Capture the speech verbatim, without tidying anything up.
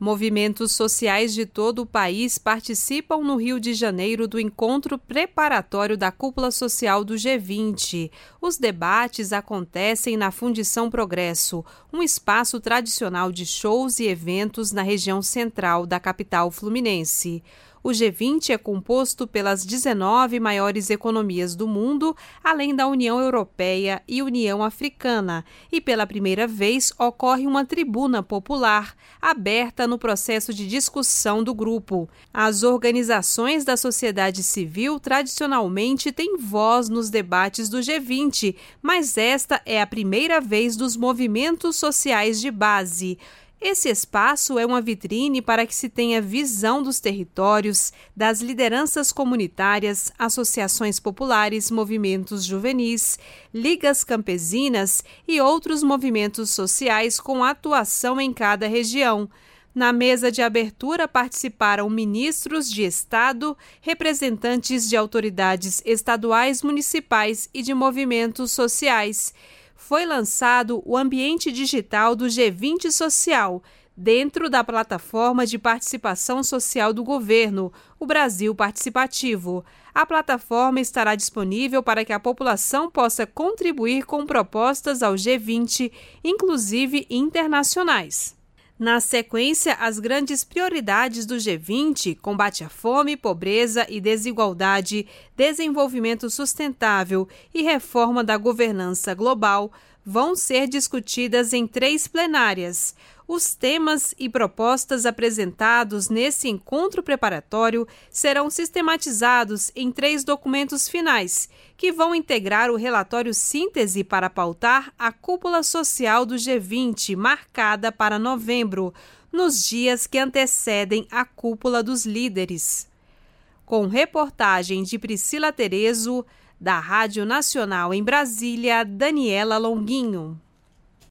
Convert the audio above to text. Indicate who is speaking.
Speaker 1: Movimentos sociais de todo o país participam no Rio de Janeiro do encontro preparatório da Cúpula Social do G vinte. Os debates acontecem na Fundição Progresso, um espaço tradicional de shows e eventos na região central da capital fluminense. O G vinte é composto pelas dezenove maiores economias do mundo, além da União Europeia e União Africana, e pela primeira vez ocorre uma tribuna popular, aberta no processo de discussão do grupo. As organizações da sociedade civil tradicionalmente têm voz nos debates do G vinte, mas esta é a primeira vez dos movimentos sociais de base. Esse espaço é uma vitrine para que se tenha visão dos territórios, das lideranças comunitárias, associações populares, movimentos juvenis, ligas campesinas e outros movimentos sociais com atuação em cada região. Na mesa de abertura participaram ministros de Estado, representantes de autoridades estaduais, municipais e de movimentos sociais. Foi lançado o ambiente digital do G vinte Social, dentro da plataforma de participação social do governo, o Brasil Participativo. A plataforma estará disponível para que a população possa contribuir com propostas ao G vinte, inclusive internacionais. Na sequência, as grandes prioridades do G vinte, combate à fome, pobreza e desigualdade, desenvolvimento sustentável e reforma da governança global, vão ser discutidas em três plenárias. Os temas e propostas apresentados nesse encontro preparatório serão sistematizados em três documentos finais, que vão integrar o relatório síntese para pautar a cúpula social do G vinte, marcada para novembro, nos dias que antecedem a cúpula dos líderes. Com reportagem de Priscila Terezo, da Rádio Nacional em Brasília, Daniela Longuinho.